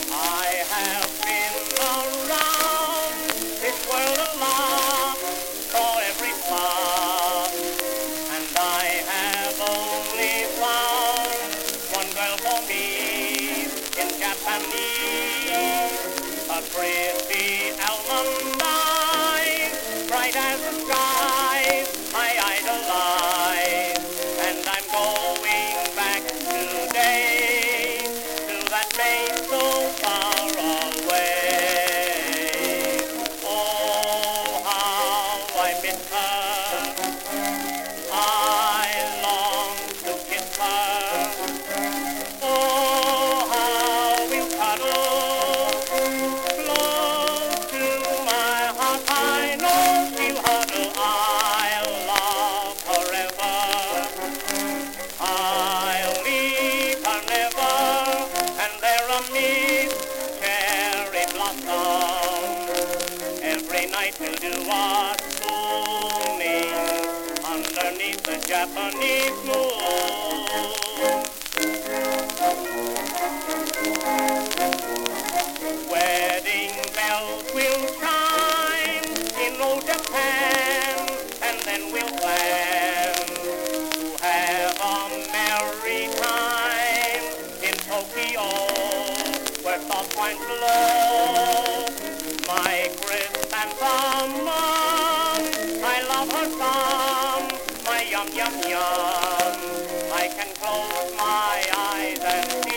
I have been around this world a lot for every part, and I have only found one girl for me in Japanese, a pretty almond eye, bright as the sky, I idolize, and I'm going back today to that place so far away. Oh, how I miss her, I long to kiss her. Oh, how we'll cuddle close to my heart. I know she'll huddle. I'll love forever. I'll leave her never. And there amidst cherry blossoms, every night we'll do our spooning underneath the Japanese moon. Wedding bells will chime in old Japan, and then we'll plan to have a merry time in Tokyo, where soft wines flow. My chrysanthemum, I love her some, my yum yum yum. I can close my eyes and